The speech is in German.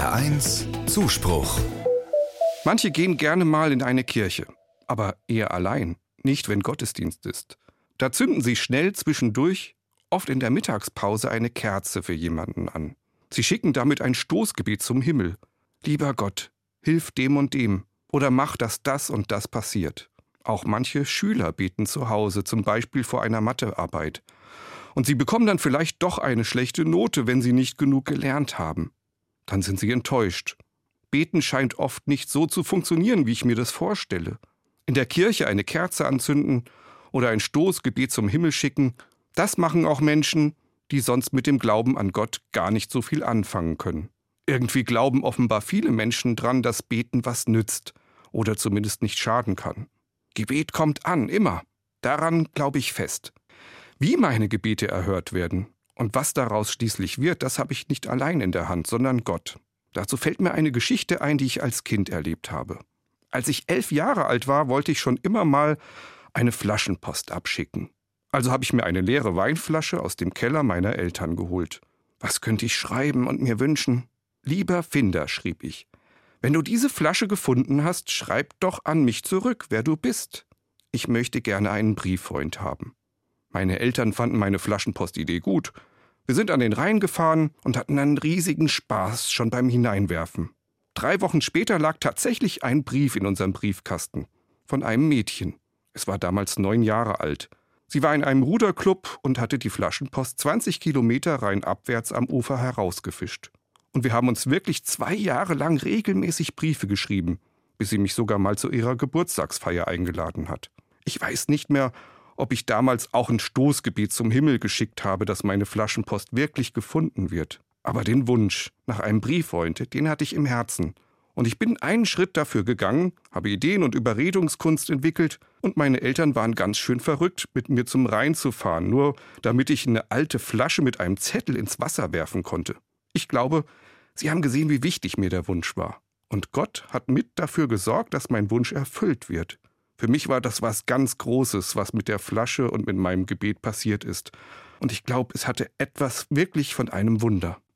HR1 Zuspruch. Manche gehen gerne mal in eine Kirche, aber eher allein, nicht wenn Gottesdienst ist. Da zünden sie schnell zwischendurch, oft in der Mittagspause, eine Kerze für jemanden an. Sie schicken damit ein Stoßgebet zum Himmel. Lieber Gott, hilf dem und dem oder mach, dass das und das passiert. Auch manche Schüler beten zu Hause, zum Beispiel vor einer Mathearbeit. Und sie bekommen dann vielleicht doch eine schlechte Note, wenn sie nicht genug gelernt haben. Dann sind sie enttäuscht. Beten scheint oft nicht so zu funktionieren, wie ich mir das vorstelle. In der Kirche eine Kerze anzünden oder ein Stoßgebet zum Himmel schicken, das machen auch Menschen, die sonst mit dem Glauben an Gott gar nicht so viel anfangen können. Irgendwie glauben offenbar viele Menschen dran, dass Beten was nützt oder zumindest nicht schaden kann. Gebet kommt an, immer. Daran glaube ich fest. Wie meine Gebete erhört werden und was daraus schließlich wird, das habe ich nicht allein in der Hand, sondern Gott. Dazu fällt mir eine Geschichte ein, die ich als Kind erlebt habe. Als ich 11 Jahre alt war, wollte ich schon immer mal eine Flaschenpost abschicken. Also habe ich mir eine leere Weinflasche aus dem Keller meiner Eltern geholt. Was könnte ich schreiben und mir wünschen? Lieber Finder, schrieb ich, wenn du diese Flasche gefunden hast, schreib doch an mich zurück, wer du bist. Ich möchte gerne einen Brieffreund haben. Meine Eltern fanden meine Flaschenpostidee gut. Wir sind an den Rhein gefahren und hatten einen riesigen Spaß schon beim Hineinwerfen. 3 Wochen später lag tatsächlich ein Brief in unserem Briefkasten. Von einem Mädchen. Es war damals 9 Jahre alt. Sie war in einem Ruderclub und hatte die Flaschenpost 20 Kilometer rheinabwärts am Ufer herausgefischt. Und wir haben uns wirklich 2 Jahre lang regelmäßig Briefe geschrieben, bis sie mich sogar mal zu ihrer Geburtstagsfeier eingeladen hat. Ich weiß nicht mehr, ob ich damals auch ein Stoßgebet zum Himmel geschickt habe, dass meine Flaschenpost wirklich gefunden wird. Aber den Wunsch nach einem Brieffreund, den hatte ich im Herzen. Und ich bin einen Schritt dafür gegangen, habe Ideen und Überredungskunst entwickelt und meine Eltern waren ganz schön verrückt, mit mir zum Rhein zu fahren, nur damit ich eine alte Flasche mit einem Zettel ins Wasser werfen konnte. Ich glaube, sie haben gesehen, wie wichtig mir der Wunsch war. Und Gott hat mit dafür gesorgt, dass mein Wunsch erfüllt wird. Für mich war das was ganz Großes, was mit der Flasche und mit meinem Gebet passiert ist. Und ich glaube, es hatte etwas wirklich von einem Wunder.